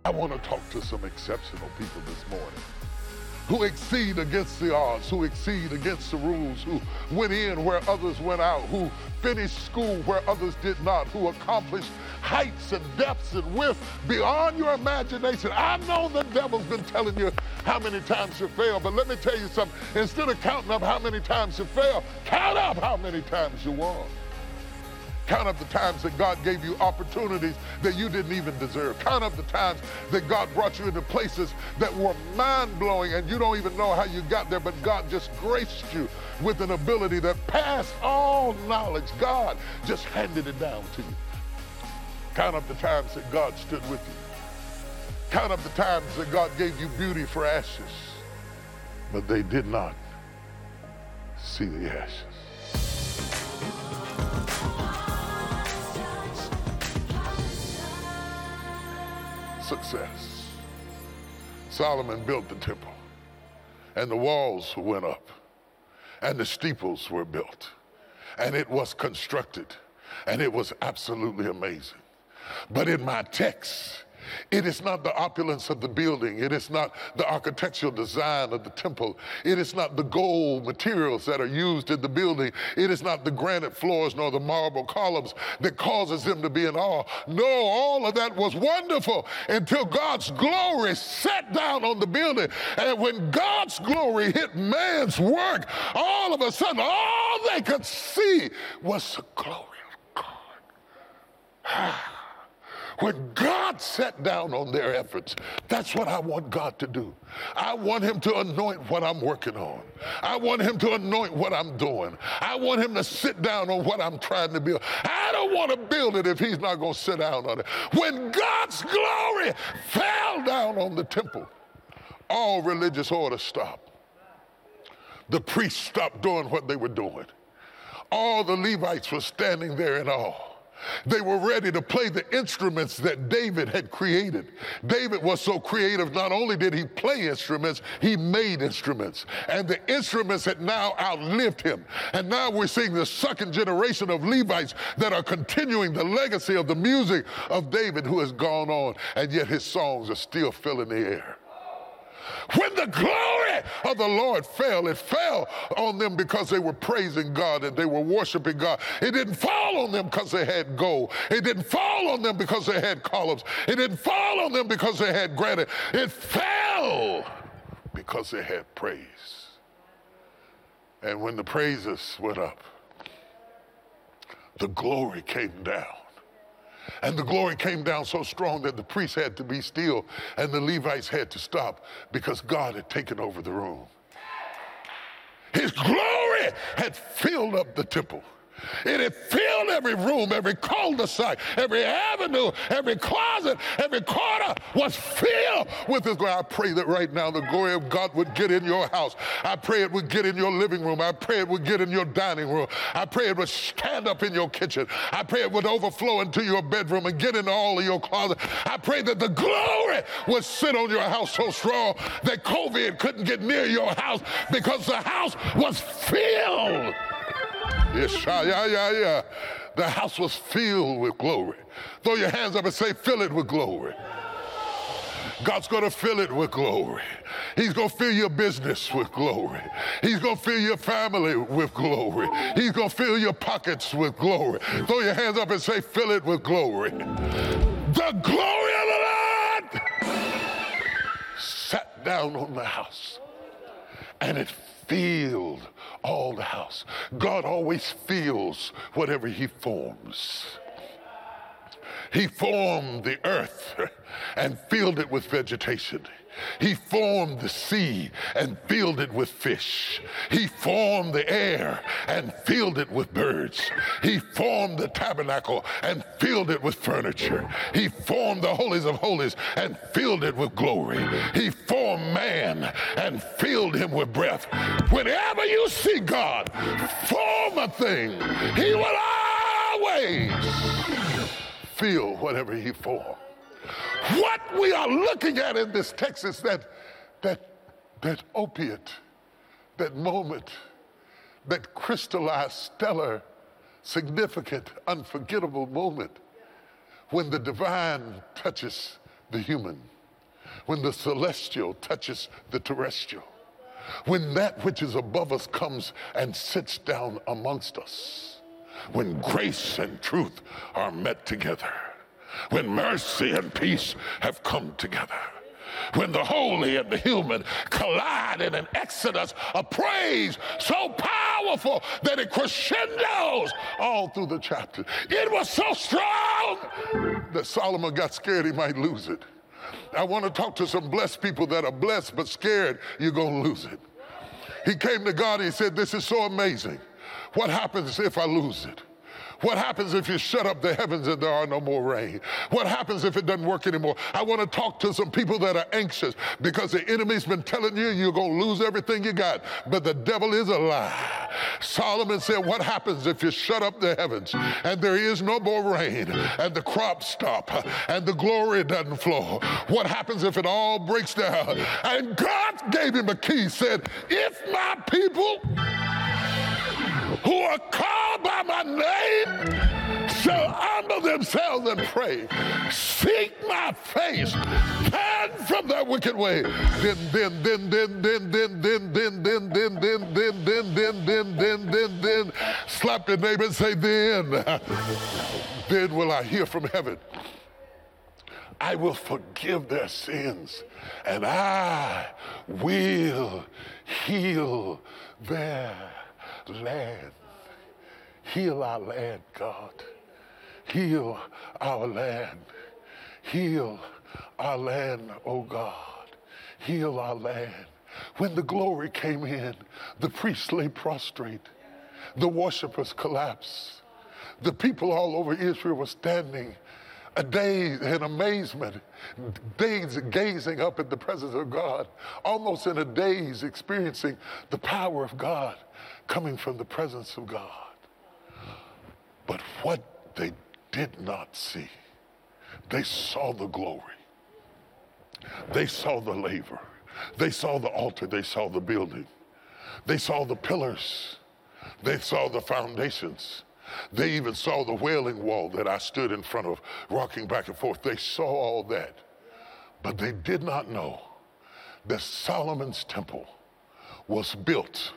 I want to talk to some exceptional people this morning who exceed against the odds, who exceed against the rules, who went in where others went out, who finished school where others did not, who accomplished heights and depths and width beyond your imagination. I know the devil's been telling you how many times you fail, but let me tell you something. Instead of counting up how many times you fail, count up how many times you won. Count up the times that God gave you opportunities that you didn't even deserve. Count up the times that God brought you into places that were mind-blowing and you don't even know how you got there, but God just graced you with an ability that passed all knowledge. God just handed it down to you. Count up the times that God stood with you. Count up the times that God gave you beauty for ashes, but they did not see the ashes. Success. Solomon built the temple, and the walls went up, and the steeples were built, and it was constructed, and it was absolutely amazing. But in my text, it is not the opulence of the building. It is not the architectural design of the temple. It is not the gold materials that are used in the building. It is not the granite floors nor the marble columns that causes them to be in awe. No, all of that was wonderful until God's glory sat down on the building. And when God's glory hit man's work, all of a sudden, all they could see was the glory of God. When God sat down on their efforts, that's what I want God to do. I want him to anoint what I'm working on. I want him to anoint what I'm doing. I want him to sit down on what I'm trying to build. I don't want to build it if he's not going to sit down on it. When God's glory fell down on the temple, all religious order stopped. The priests stopped doing what they were doing. All the Levites were standing there in awe. They were ready to play the instruments that David had created. David was so creative, not only did he play instruments, he made instruments. And the instruments had now outlived him. And now we're seeing the second generation of Levites that are continuing the legacy of the music of David, who has gone on, and yet his songs are still filling the air. When the glory of the Lord fell, it fell on them because they were praising God and they were worshiping God. It didn't fall on them because they had gold. It didn't fall on them because they had columns. It didn't fall on them because they had granite. It fell because they had praise. And when the praises went up, the glory came down. And the glory came down so strong that the priests had to be still and the Levites had to stop because God had taken over the room. His glory had filled up the temple. It had filled every room, every cul-de-sac, every avenue, every closet, every corner was filled with His glory. I pray that right now the glory of God would get in your house. I pray it would get in your living room. I pray it would get in your dining room. I pray it would stand up in your kitchen. I pray it would overflow into your bedroom and get into all of your closets. I pray that the glory would sit on your house so strong that COVID couldn't get near your house because the house was filled. Yes, yeah. The house was filled with glory. Throw your hands up and say, fill it with glory. God's going to fill it with glory. He's going to fill your business with glory. He's going to fill your family with glory. He's going to fill your pockets with glory. Throw your hands up and say, fill it with glory. The glory of the Lord sat down on the house, and it filled all the house. God always fills whatever He forms. He formed the earth and filled it with vegetation. He formed the sea and filled it with fish. He formed the air and filled it with birds. He formed the tabernacle and filled it with furniture. He formed the holies of holies and filled it with glory. He formed man and filled him with breath. Whenever you see God form a thing, He will always fill whatever He formed. What we are looking at in this text is that opiate, that moment, that crystallized, stellar, significant, unforgettable moment when the divine touches the human. when the celestial touches the terrestrial, when that which is above us comes and sits down amongst us, when grace and truth are met together, when mercy and peace have come together, when the holy and the human collide in an exodus of praise so powerful that it crescendos all through the chapter. It was so strong that Solomon got scared he might lose it. I want to talk to some blessed people that are blessed but scared you're going to lose it. He came to God and he said, this is so amazing. What happens if I lose it? What happens if you shut up the heavens and there are no more rain? What happens if it doesn't work anymore? I want to talk to some people that are anxious because the enemy's been telling you you're going to lose everything you got, but the devil is a lie. Solomon said, what happens if you shut up the heavens and there is no more rain and the crops stop and the glory doesn't flow? What happens if it all breaks down? And God gave him a key, said, if my people who are called by my name shall humble themselves and pray, seek my face, turn from their wicked way, then slap your neighbor and say, then will I hear from heaven. I will forgive their sins and I will heal their land. Heal our land, God. Heal our land. Heal our land, oh God. Heal our land. When the glory came in, the priests lay prostrate. The worshipers collapsed. The people all over Israel were standing a daze in amazement, gazing up at the presence of God, almost in a daze, experiencing the power of God coming from the presence of God. But what they did not see, they saw the glory. They saw the laver. They saw the altar. They saw the building. They saw the pillars. They saw the foundations. They even saw the wailing wall that I stood in front of, rocking back and forth. They saw all that. But they did not know that Solomon's temple was built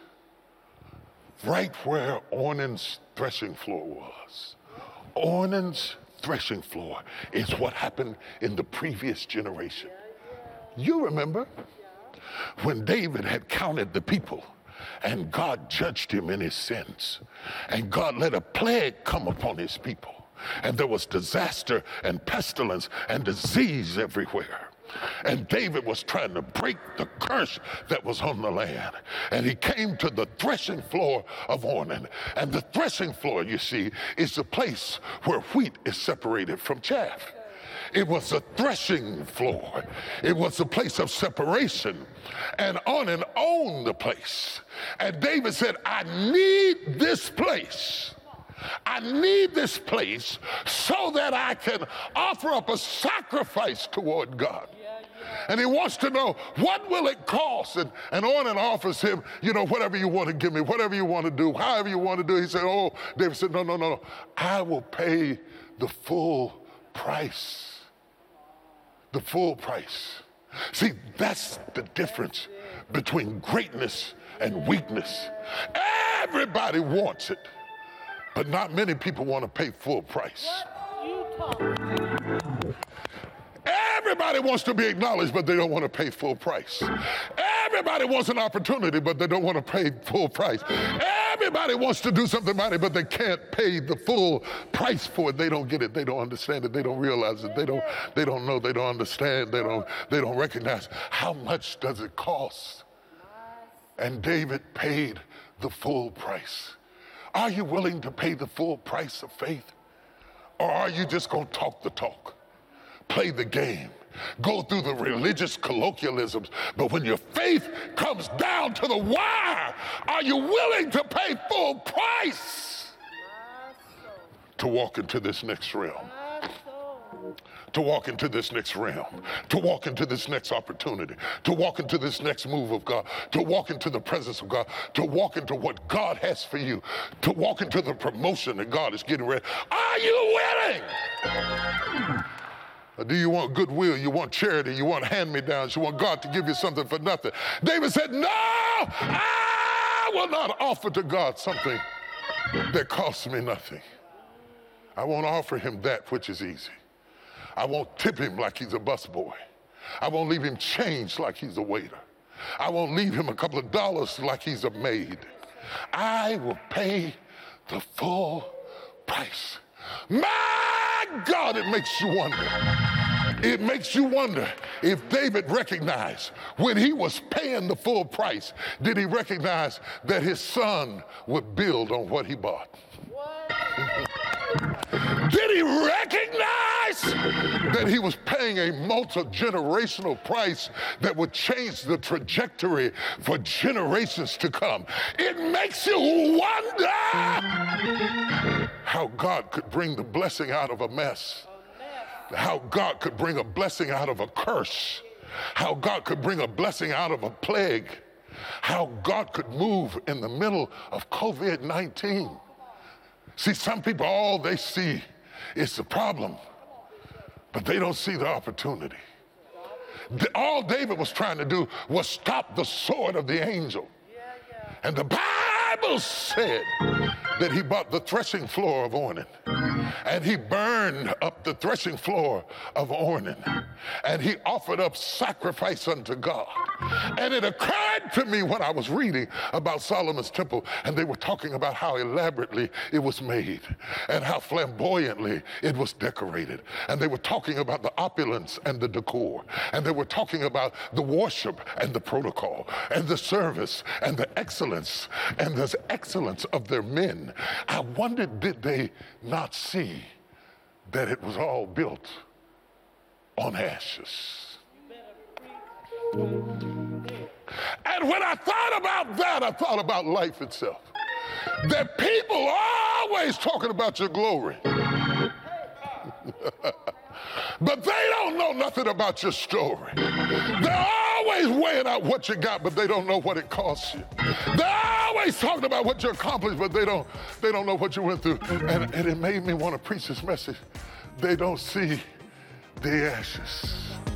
right where Ornan's threshing floor was. Ornan's threshing floor is what happened in the previous generation. You remember when David had counted the people and God judged him in his sins, and God let a plague come upon his people, and there was disaster and pestilence and disease everywhere. And David was trying to break the curse that was on the land. And he came to the threshing floor of Ornan. And the threshing floor, you see, is the place where wheat is separated from chaff. It was a threshing floor. It was a place of separation. And Ornan owned the place. And David said, I need this place. I need this place so that I can offer up a sacrifice toward God. And he wants to know, what will it cost? And Ornan offers him, whatever you want to give me, whatever you want to do, however you want to do. He said, David said, no. I will pay the full price. The full price. See, that's the difference between greatness and weakness. Everybody wants it, but not many people want to pay full price. Everybody wants to be acknowledged, but they don't want to pay full price. Everybody wants an opportunity, but they don't want to pay full price. Everybody wants to do something mighty, but they can't pay the full price for it. They don't get it. They don't understand it. They don't realize it. They don't know. They don't understand. They don't recognize how much does it cost. And David paid the full price. Are you willing to pay the full price of faith? Or are you just going to talk the talk, play the game, go through the religious colloquialisms, but when your faith comes down to the wire, are you willing to pay full price to walk into this next realm? To walk into this next realm, to walk into this next opportunity, to walk into this next move of God, to walk into the presence of God, to walk into what God has for you, to walk into the promotion that God is getting ready. Are you willing? Or do you want goodwill? You want charity? You want hand-me-downs? You want God to give you something for nothing? David said, no, I will not offer to God something that costs me nothing. I won't offer him that which is easy. I won't tip him like he's a busboy. I won't leave him change like he's a waiter. I won't leave him a couple of dollars like he's a maid. I will pay the full price. My God, it makes you wonder. It makes you wonder if David recognized when he was paying the full price, did he recognize that his son would build on what he bought? Did he recognize that he was paying a multi-generational price that would change the trajectory for generations to come? It makes you wonder how God could bring the blessing out of a mess, how God could bring a blessing out of a curse, how God could bring a blessing out of a plague, how God could move in the middle of COVID-19. See, some people, all they see is the problem, but they don't see the opportunity. All David was trying to do was stop the sword of the angel. And the Bible said that he bought the threshing floor of Ornan, and he burned up the threshing floor of Ornan, and he offered up sacrifice unto God. And it occurred to me when I was reading about Solomon's temple, and they were talking about how elaborately it was made and how flamboyantly it was decorated. And they were talking about the opulence and the decor, and they were talking about the worship and the protocol and the service and the excellence and the excellence of their men. I wondered, did they not see that it was all built on ashes? And when I thought about that, I thought about life itself. That people are always talking about your glory. But they don't know nothing about your story. They're always weighing out what you got, but they don't know what it costs you. They're always talking about what you accomplished, but they don't know what you went through. And it made me want to preach this message. They don't see the ashes.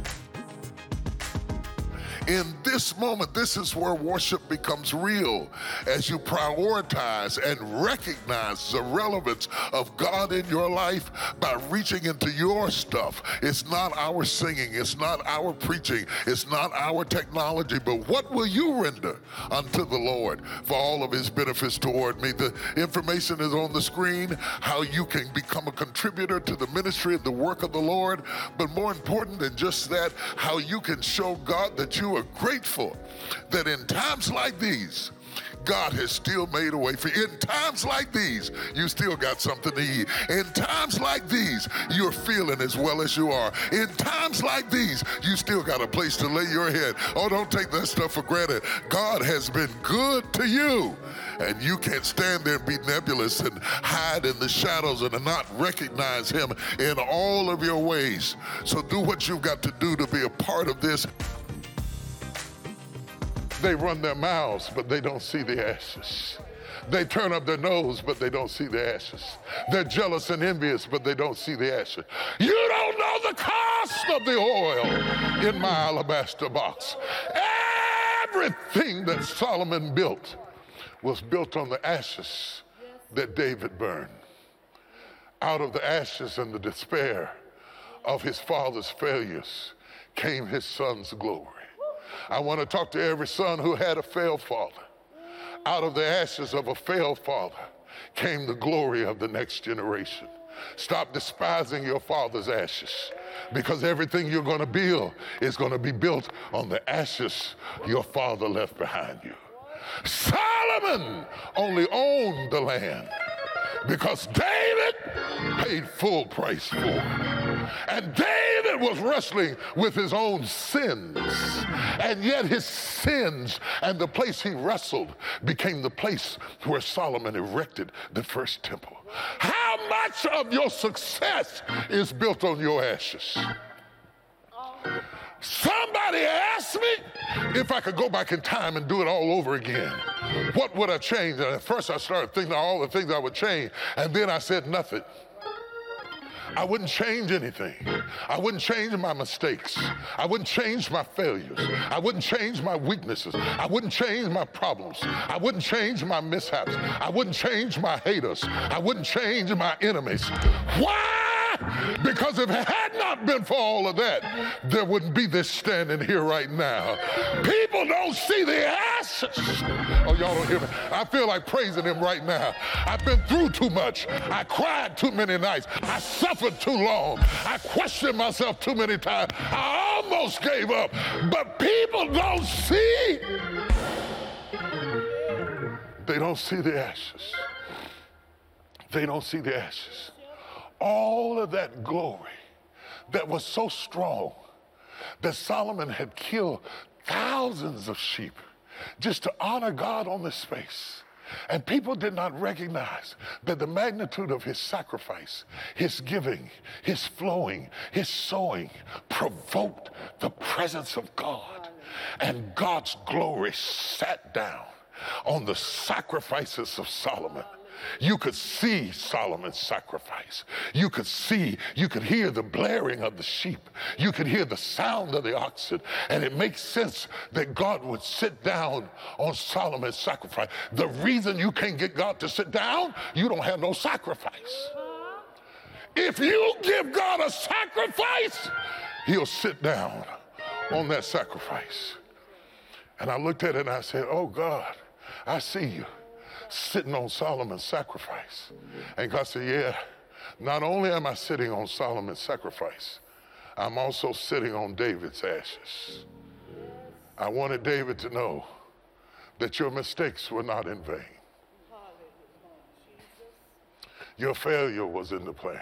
In this moment, this is where worship becomes real, as you prioritize and recognize the relevance of God in your life by reaching into your stuff. It's not our singing, it's not our preaching, it's not our technology, but what will you render unto the Lord for all of his benefits toward me? The information is on the screen, how you can become a contributor to the ministry and the work of the Lord, but more important than just that, how you can show God that you are grateful that in times like these, God has still made a way for you. In times like these, you still got something to eat. In times like these, you're feeling as well as you are. In times like these, you still got a place to lay your head. Oh, don't take that stuff for granted. God has been good to you. And you can't stand there and be nebulous and hide in the shadows and not recognize him in all of your ways. So do what you've got to do to be a part of this. They run their mouths, but they don't see the ashes. They turn up their nose, but they don't see the ashes. They're jealous and envious, but they don't see the ashes. You don't know the cost of the oil in my alabaster box. Everything that Solomon built was built on the ashes that David burned. Out of the ashes and the despair of his father's failures came his son's glory. I want to talk to every son who had a failed father. Out of the ashes of a failed father came the glory of the next generation. Stop despising your father's ashes, because everything you're going to build is going to be built on the ashes your father left behind you. Solomon only owned the land because David paid full price for it. And David was wrestling with his own sins. And yet his sins and the place he wrestled became the place where Solomon erected the first temple. How much of your success is built on your ashes? Somebody asked me if I could go back in time and do it all over again. What would I change? And at first I started thinking of all the things I would change, and then I said nothing. I wouldn't change anything. I wouldn't change my mistakes. I wouldn't change my failures. I wouldn't change my weaknesses. I wouldn't change my problems. I wouldn't change my mishaps. I wouldn't change my haters. I wouldn't change my enemies. Why? Because if it had not been for all of that, there wouldn't be this standing here right now. People don't see the ashes. Oh, y'all don't hear me. I feel like praising him right now. I've been through too much. I cried too many nights. I suffered too long. I questioned myself too many times. I almost gave up. But people don't see. They don't see the ashes. They don't see the ashes. All of that glory that was so strong that Solomon had killed thousands of sheep just to honor God on this space. And people did not recognize that the magnitude of his sacrifice, his giving, his flowing, his sowing provoked the presence of God. And God's glory sat down on the sacrifices of Solomon. You could see Solomon's sacrifice. You could hear the blaring of the sheep. You could hear the sound of the oxen. And it makes sense that God would sit down on Solomon's sacrifice. The reason you can't get God to sit down, you don't have no sacrifice. If you give God a sacrifice, he'll sit down on that sacrifice. And I looked at it and I said, oh God, I see you sitting on Solomon's sacrifice. And God said, yeah, not only am I sitting on Solomon's sacrifice, I'm also sitting on David's ashes. I wanted David to know that your mistakes were not in vain. Your failure was in the plan.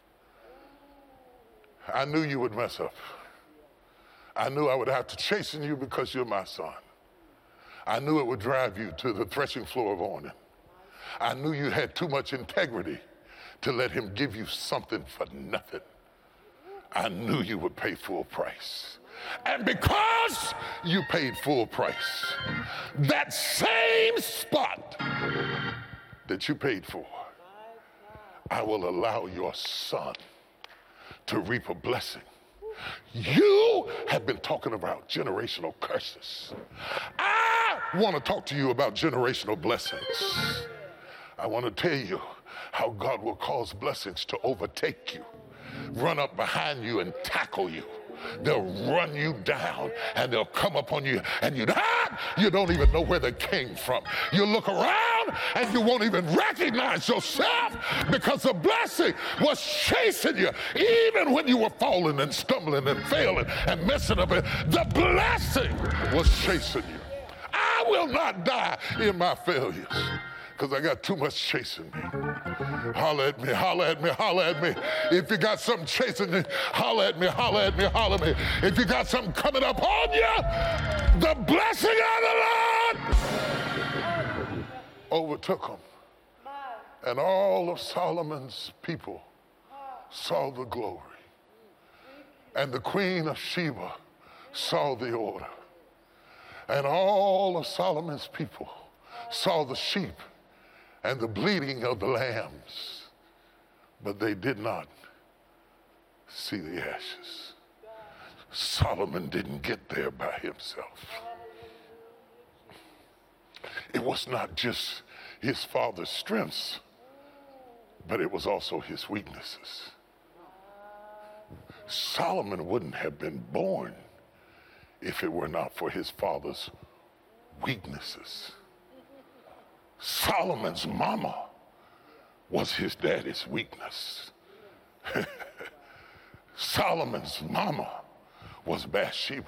I knew you would mess up. I knew I would have to chasten you because you're my son. I knew it would drive you to the threshing floor of Ornan. I knew you had too much integrity to let him give you something for nothing. I knew you would pay full price. And because you paid full price, that same spot that you paid for, I will allow your son to reap a blessing. You have been talking about generational curses. I want to talk to you about generational blessings. I want to tell you how God will cause blessings to overtake you, run up behind you and tackle you. They'll run you down and they'll come upon you and you don't even know where they came from. You look around and you won't even recognize yourself because the blessing was chasing you. Even when you were falling and stumbling and failing and messing up, the blessing was chasing you. I will not die in my failures because I got too much chasing me. Holler at me, holler at me, holler at me. If you got something chasing you, holler at me, holler at me, holler at me. If you got something coming up on you, the blessing of the Lord overtook them. And all of Solomon's people saw the glory. And the Queen of Sheba saw the order. And all of Solomon's people saw the sheep and the bleating of the lambs, but they did not see the ashes. Solomon didn't get there by himself. It was not just his father's strengths, but it was also his weaknesses. Solomon wouldn't have been born if it were not for his father's weaknesses. Solomon's mama was his daddy's weakness. Solomon's mama was Bathsheba.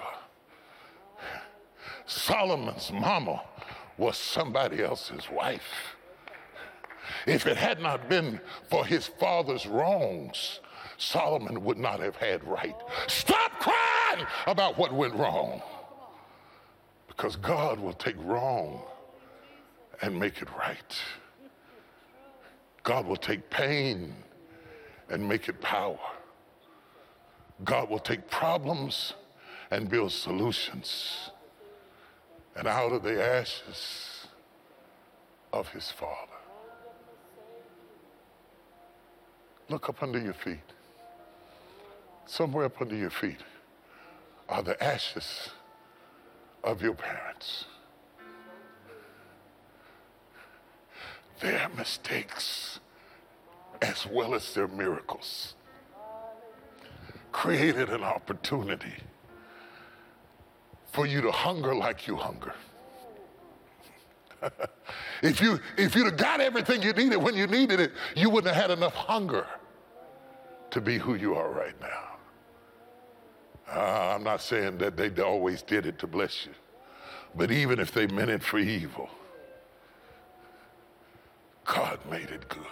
Solomon's mama was somebody else's wife. If it had not been for his father's wrongs, Solomon would not have had right. Stop crying about what went wrong, because God will take wrong and make it right. God will take pain and make it power. God will take problems and build solutions. And out of the ashes of his father. Look up under your feet. somewhere up under your feet are the ashes of your parents. Their mistakes as well as their miracles created an opportunity for you to hunger like you hunger. If you'd have got everything you needed when you needed it, you wouldn't have had enough hunger to be who you are right now. I'm not saying that they always did it to bless you, but even if they meant it for evil, God made it good.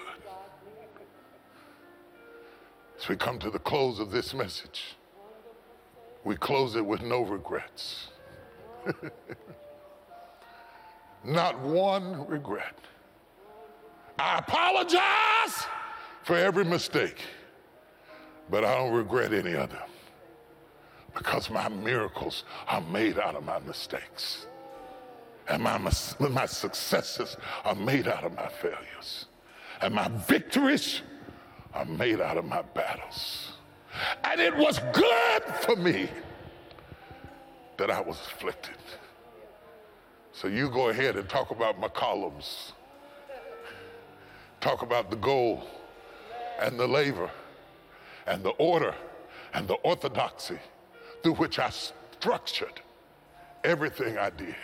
As we come to the close of this message, we close it with no regrets. Not one regret. I apologize for every mistake, but I don't regret any of them because my miracles are made out of my mistakes. And my successes are made out of my failures. And my victories are made out of my battles. And it was good for me that I was afflicted. So you go ahead and talk about my columns. Talk about the goal and the labor and the order and the orthodoxy through which I structured everything I did.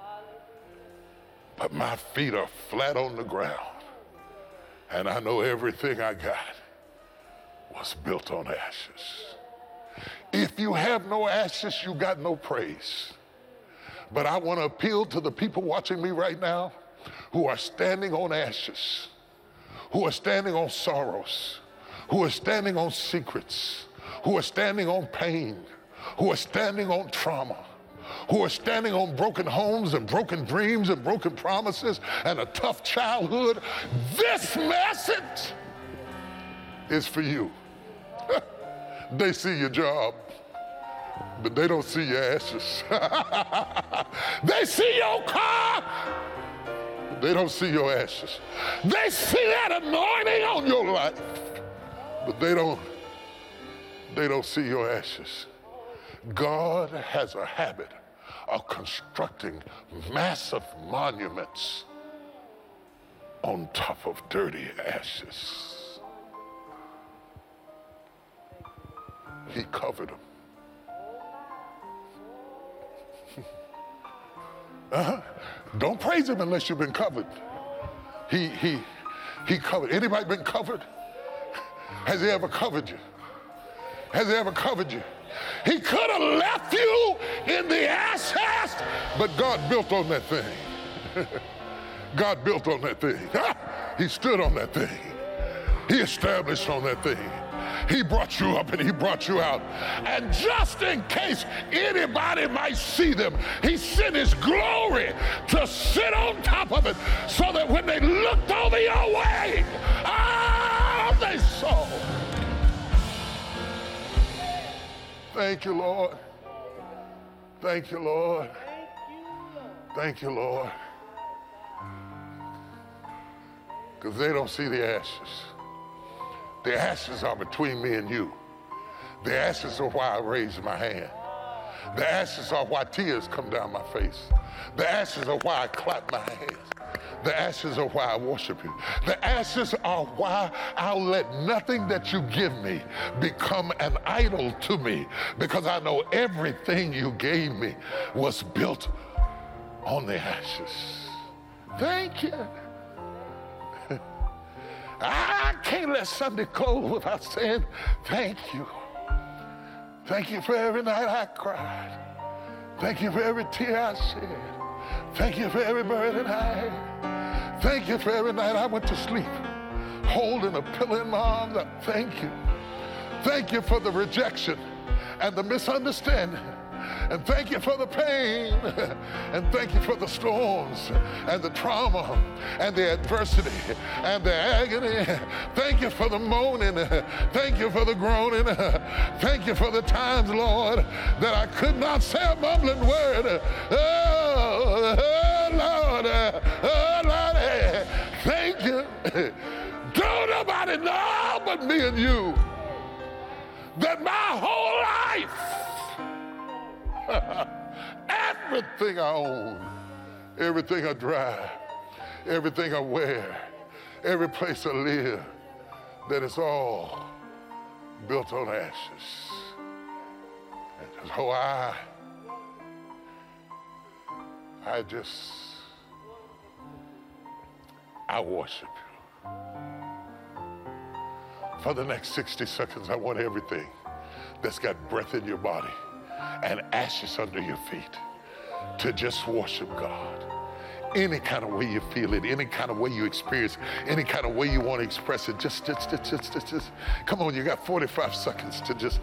But my feet are flat on the ground, and I know everything I got was built on ashes. If you have no ashes, you got no praise. But I want to appeal to the people watching me right now who are standing on ashes, who are standing on sorrows, who are standing on secrets, who are standing on pain, who are standing on trauma, who are standing on broken homes and broken dreams and broken promises and a tough childhood. This message is for you. They see your job, but they don't see your ashes. They see your car, but they don't see your ashes. They see that anointing on your life, but they don't see your ashes. God has a habit of constructing massive monuments on top of dirty ashes. He covered them. Don't praise him unless you've been covered. He covered. Anybody been covered? Has he ever covered you? Has he ever covered you? He could have left you in the ashes, but God built on that thing. God built on that thing. He stood on that thing. He established on that thing. He brought you up and he brought you out. And just in case anybody might see them, he sent his glory to sit on top of it so that when they looked over your way, they saw. Thank you, Lord. Thank you, Lord. Thank you, Lord. Because they don't see the ashes. The ashes are between me and you. The ashes are why I raise my hand. The ashes are why tears come down my face. The ashes are why I clap my hands. The ashes are why I worship you. The ashes are why I'll let nothing that you give me become an idol to me, because I know everything you gave me was built on the ashes. Thank you. I can't let Sunday close without saying thank you. Thank you for every night I cried. Thank you for every tear I shed. Thank you for every burden I had. Thank you for every night I went to sleep holding a pillow in my arms. Thank you. Thank you for the rejection and the misunderstanding. And thank you for the pain. And thank you for the storms and the trauma and the adversity and the agony. Thank you for the moaning. Thank you for the groaning. Thank you for the times, Lord, that I could not say a mumbling word. Oh, Lord. Oh, Lord. Thank you. Don't nobody know but me and you that my whole life, everything I own, everything I drive, everything I wear, every place I live, that it's all built on ashes. And so I worship you. For the next 60 seconds, I want everything that's got breath in your body and ashes under your feet to just worship God. Any kind of way you feel it, any kind of way you experience, any kind of way you want to express it, just come on, you got 45 seconds to just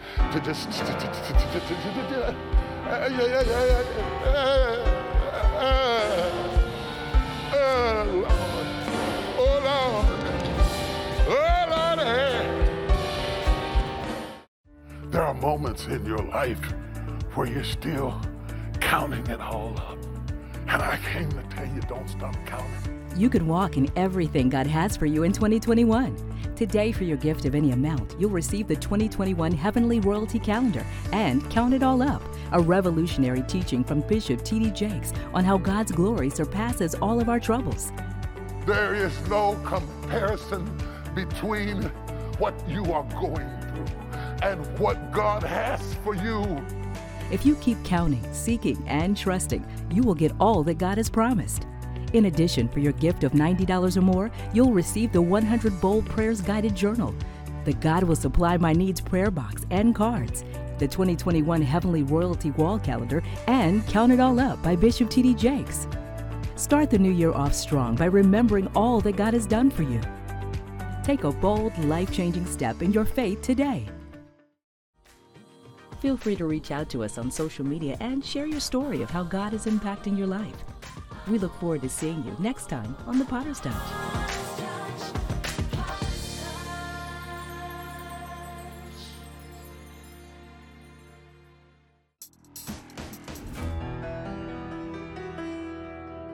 There are moments in your life where you're still counting it all up. And I came to tell you, don't stop counting. You can walk in everything God has for you in 2021. Today, for your gift of any amount, you'll receive the 2021 Heavenly Royalty Calendar and Count It All Up, a revolutionary teaching from Bishop T.D. Jakes on how God's glory surpasses all of our troubles. There is no comparison between what you are going through and what God has for you. If you keep counting, seeking, and trusting, you will get all that God has promised. In addition, for your gift of $90 or more, you'll receive the 100 Bold Prayers Guided Journal, the God Will Supply My Needs prayer box and cards, the 2021 Heavenly Royalty Wall Calendar, and Count It All Up by Bishop T.D. Jakes. Start the new year off strong by remembering all that God has done for you. Take a bold, life-changing step in your faith today. Feel free to reach out to us on social media and share your story of how God is impacting your life. We look forward to seeing you next time on The Potter's Touch.